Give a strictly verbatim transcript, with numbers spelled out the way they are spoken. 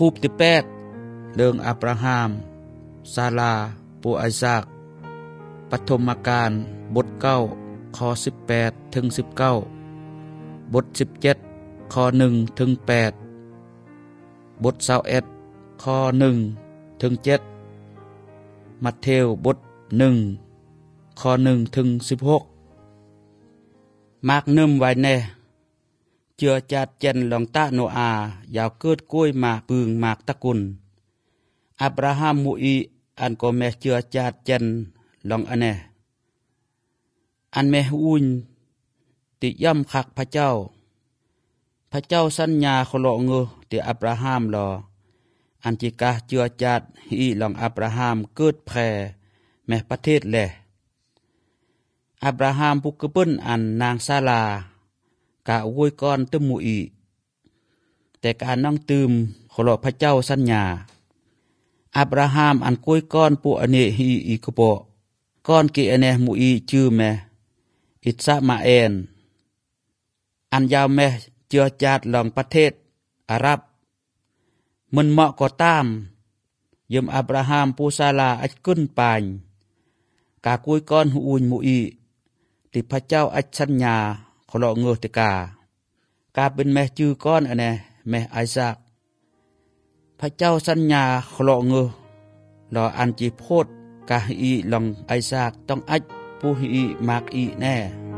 คูปที่แปดเรื่องอับราฮัมซาราปู่ไอซากปฐมกาลบทเก้าข้อสิบแปดถึงสิบเก้าบทสิบเจ็ดข้อหนึ่งถึงแปดบทยี่สิบเอ็ดข้อหนึ่งถึงเจ็ดมัทธิวบทหนึ่งข้อหนึ่งถึงสิบหกมากนึ่มไว้แน่เจือจัดเจนลองตะโนอายาวเกิดกล้วยมากปึงมากตะกุนอับราฮัมมุอีอันก็แม่เจือจัดเจนลองอันแน่อันแม่อุ่นติย่ำคักพระเจ้าพระเจ้าสัญญาขลอเงือติอับราฮัมรออันจิกาเจือจัดอีลองอับราฮัมเกิดแผ่แม่ประเทศแลอับราฮัมผู้กึ้นอันนางซาลากะอวยก่อนตึมมุอีแต่การนั่งตืมขลอพระเจ้าสัญญาอับราฮัมอันกุยก้อนผู้อเนฮีอีกโปก้อนกิอเนมุอีชื่อแม่อิสมาเอลอันยาวแม่เจือจาดลองประเทศอาหรับมันเหมาะก็ตามยมอับราฮัมผู้ซาลาอัจกุนปานกากุยก้อนหูอุนมุอีติพระเจ้าอัจสัญญาขลอเงือติกากาเป็นแม่จือก้อนอเนแม่ไอซากพระเจ้าสัญญาขลอเงือรออันจีโพดกาฮีลองไอซากต้องอัจผู้ฮีมากอีแน่